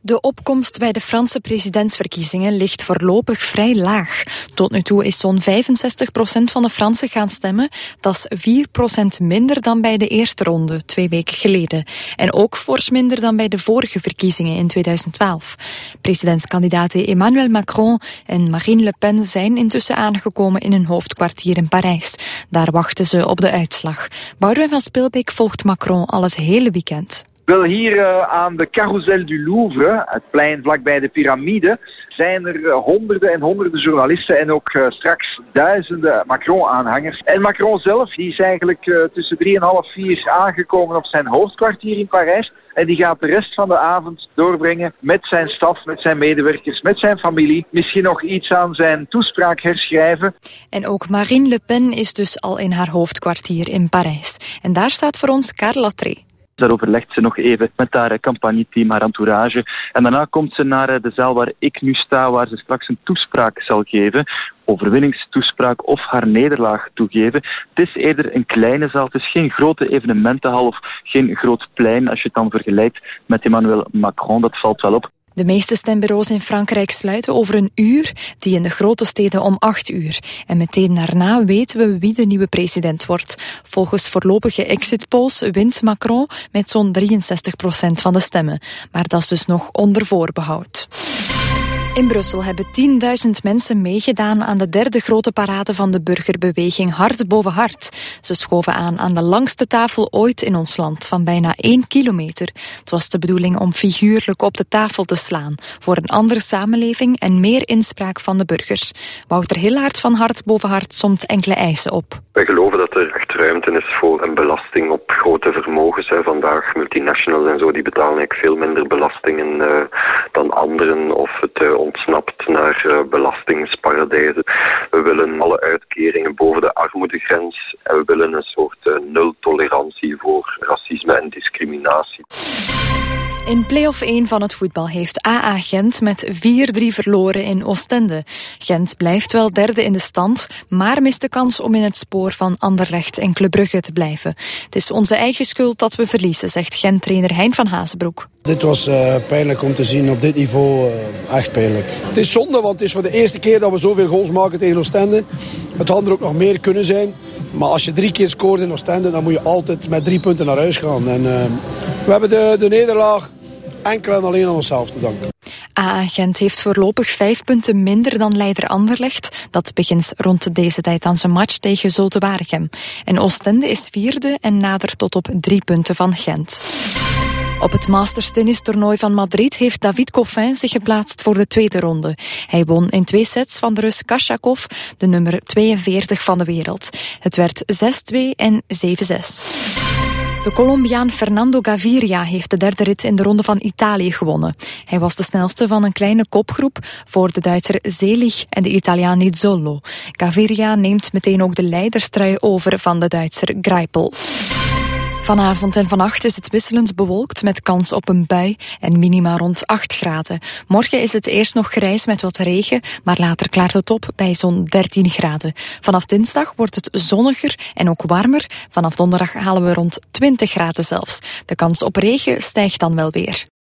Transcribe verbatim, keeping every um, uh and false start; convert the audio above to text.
De opkomst bij de Franse presidentsverkiezingen ligt voorlopig vrij laag. Tot nu toe is zo'n vijfenzestig procent van de Fransen gaan stemmen. Dat is vier procent minder dan bij de eerste ronde, twee weken geleden. En ook fors minder dan bij de vorige verkiezingen in tweeduizend twaalf. Presidentskandidaten Emmanuel Macron en Marine Le Pen zijn intussen aangekomen in hun hoofdkwartier in Parijs. Daar wachten ze op de uitslag. Boudewijn van Spilbeek volgt Macron al het hele weekend. Wel, hier uh, aan de Carrousel du Louvre, het plein vlakbij de piramide, zijn er uh, honderden en honderden journalisten en ook uh, straks duizenden Macron-aanhangers. En Macron zelf, die is eigenlijk uh, tussen drie en half vier aangekomen op zijn hoofdkwartier in Parijs. En die gaat de rest van de avond doorbrengen met zijn staf, met zijn medewerkers, met zijn familie. Misschien nog iets aan zijn toespraak herschrijven. En ook Marine Le Pen is dus al in haar hoofdkwartier in Parijs. En daar staat voor ons Karl Latré. Daar overlegt ze nog even met haar campagneteam, haar entourage. En daarna komt ze naar de zaal waar ik nu sta, waar ze straks een toespraak zal geven. Overwinningstoespraak of haar nederlaag toegeven. Het is eerder een kleine zaal, het is geen grote evenementenhal of geen groot plein. Als je het dan vergelijkt met Emmanuel Macron, dat valt wel op. De meeste stembureaus in Frankrijk sluiten over een uur, die in de grote steden om acht uur. En meteen daarna weten we wie de nieuwe president wordt. Volgens voorlopige exit polls wint Macron met zo'n drieënzestig procent van de stemmen. Maar dat is dus nog onder voorbehoud. In Brussel hebben tienduizend mensen meegedaan aan de derde grote parade van de burgerbeweging Hart boven Hart. Ze schoven aan aan de langste tafel ooit in ons land, van bijna één kilometer. Het was de bedoeling om figuurlijk op de tafel te slaan, voor een andere samenleving en meer inspraak van de burgers. Wouter Hillaert van Hart boven Hart somt enkele eisen op. Wij geloven dat er echt ruimte is voor een belasting op grote vermogens. Hè. Vandaag multinationals en zo, die betalen eigenlijk veel minder belastingen uh, dan anderen, of het uh, ontsnapt naar uh, belastingsparadijzen. We willen alle uitkeringen boven de armoedegrens en we willen een soort uh, nul-tolerantie voor racisme en discriminatie. In play-off één van het voetbal heeft A A Gent met vier drie verloren in Oostende. Gent blijft wel derde in de stand, maar mist de kans om in het spoor van Anderlecht en Club Brugge te blijven. Het is onze eigen schuld dat we verliezen, zegt Gent-trainer Hein van Hazenbroek. Dit was uh, pijnlijk om te zien op dit niveau, uh, echt pijnlijk. Het is zonde, want het is voor de eerste keer dat we zoveel goals maken tegen Oostende. Het had er ook nog meer kunnen zijn. Maar als je drie keer scoort in Oostende, dan moet je altijd met drie punten naar huis gaan. En, uh, we hebben de, de nederlaag enkel en alleen aan onszelf te danken. A A Gent heeft voorlopig vijf punten minder dan leider Anderlecht. Dat begint rond deze tijd aan zijn match tegen Zulte Waregem. En Oostende is vierde en nadert tot op drie punten van Gent. Op het Masters tennistoernooi van Madrid heeft David Goffin zich geplaatst voor de tweede ronde. Hij won in twee sets van de Rus Kashakov, de nummer tweeënveertig van de wereld. Het werd zes twee en zeven zes. De Colombiaan Fernando Gaviria heeft de derde rit in de Ronde van Italië gewonnen. Hij was de snelste van een kleine kopgroep voor de Duitser Selig en de Italiaan Nizzolo. Gaviria neemt meteen ook de leiderstrui over van de Duitser Greipel. Vanavond en vannacht is het wisselend bewolkt met kans op een bui en minima rond acht graden. Morgen is het eerst nog grijs met wat regen, maar later klaart het op bij zo'n dertien graden. Vanaf dinsdag wordt het zonniger en ook warmer. Vanaf donderdag halen we rond twintig graden zelfs. De kans op regen stijgt dan wel weer.